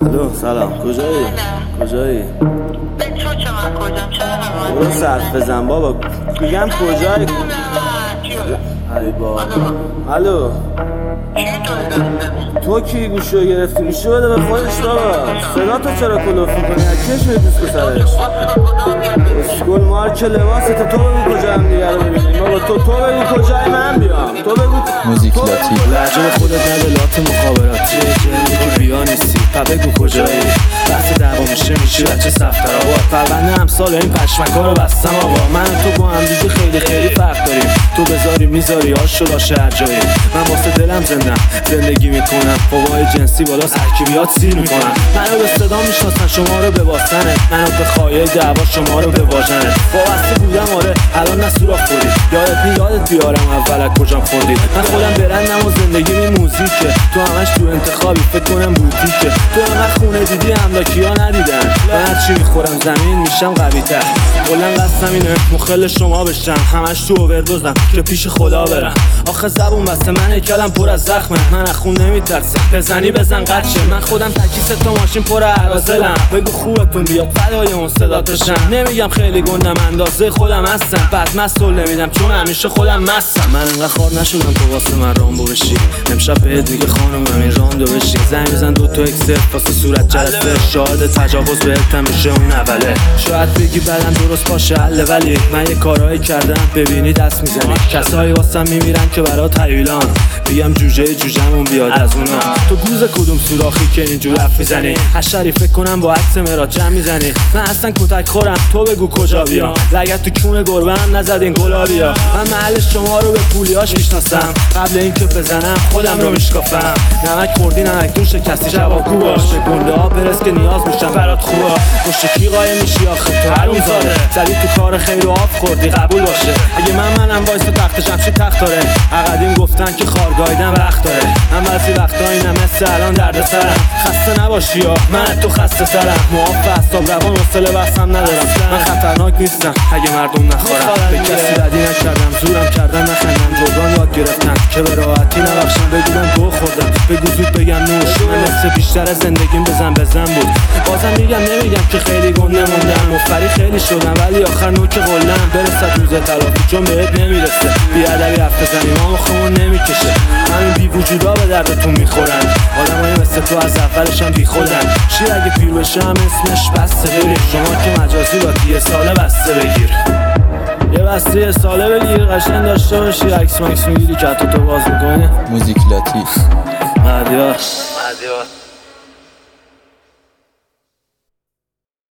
الو سلام، کجایی؟ کجایی؟ به تو چه من کجام؟ چرا برو صرف بزن بابا. میگم کجایی؟ ای بابا. الو تو کی گوشو گرفتی؟ گوشو بده به خودش بابا. صدا تو چرا کلوف میکنی؟ اکیه شده دوست پسرش اسکول مارک لباست. تو بگو کجا هم دیگه رو ببینیم بابا. تو بگو کجای من بیام. تو بگو موزیک لاتی لحجه به خودت نده لات مخابراتی جنگی که بیا نیستی بگو کجایی. بحث دعوا میشی بچه سفتر آباد. پرونده امسال این پشمکا رو بستم آقا. من تو با هم دیگه خیلی فرق داریم. تو بذاری میذاری آشو لاشه هر جایی. من واسه دلم زندگی میکنم. قوای جنسی بالا ترکیبیات سیر میکنم. منو به صدا میشناسن شما رو به واسنه. منو به خواهی دعوا شما رو به واژنه. وابسته بودم آره الان نه سوراخ خوری. یادت بیارم اول کجام خوردی. من خودم برندم و زندگی موزیکه. تو همش تو انتخابی فکر کنم بوتیکه. تو همه خونه دیدی املاکی ها ندیدن. من هرچی میخورم زمین میشم قوی تر. کلن قصدم اینه مخل شما بشم. همش تو اووردوزم که پیش خدا برم. آخه زبون بسته من هیکلم پر از زخمه. من از خون نمیترسم بزنی بزن قدشه. من خودم تکیست تا ماشین پر عرازلم. بگو خوبتون بیاد فدای اون صدات بشم. نمیگم خیلی گندم اندازه خودم هستم. بعد مسئول نمیدم چون همیشه خودم مستم. من انقدر خار نشدم تو واسه من رامبو بشی. امشب بهت میگه خانم همین راندو بشی. زنگ بزن دو تا اکسل واسه صورت جلسه. شاهد تجاوز بهت میشه اون اوله. شاید بگی بدن درست باشه حله ولی من یه کارایی کردم ببینی دست میزنی. کسایی واسم میمیرن که برات هیولان. بیام جوجه‌مون بیاد از اونا. تو گوز کدوم سوراخی که اینجور حرف میزنی؟ حشری فکر کنم با عکس مراد جمع میزنی. من اصلا کتک خورم تو بگو کجا بیام. لگد تو کون گربه هم نزدین گلابیا. من محل شما رو به پولیاش میشناسم. قبل اینکه بزنم خودم رو میشکافم. نمک خوردی نمک دوش کسی جوابگو باش. به گنده ها برس که نیاز میشم برات خوبا. پشت کی قایم میشی آخه تو حروم زاده. زدی تو کار خیر و آب خوردی قبول باشه. اگه منم وایس تخت جمشید تخت داره. عقدیم گفتن که خارگایدن وقت داره. من بعضی وقتا اینم مثل الان درد سرم. خسته نباشی یا من تو خسته سرم. معاف اعصاب روان حوصله بحثم ندارم. من خطرناک نیستم اگه مردم نخورم. به کسی بدی نکردم زورم کردن نخندم. جبران یاد گرفتم که به راحتی نبخشم. بگیرم گو خوردم بگو زود بگم نوش. من مثل بیشتر از زندگیم بزن بود. بازم نمیگم که خیلی گنده موندم. مفری خیلی شدم ولی آخر نوک قلم. برسد روز تلافی چون بهت نمیرسه. بیادبی حرف بزنی ما مخمون نمیکشه. همین بی وجودا به دردتون میخورن. آدمای مثل تو از اولشم بی خودن. شیر اگه پیر بشم اسمش بسته بگیر. شما که مجازی باید یه ساله بسته بگیر. یه بسته یه ساله بگیر قشنگ داشته باشی. عکس مکس میگیری که حتی تو باز میکنی. موزیک لاتی عادی باش.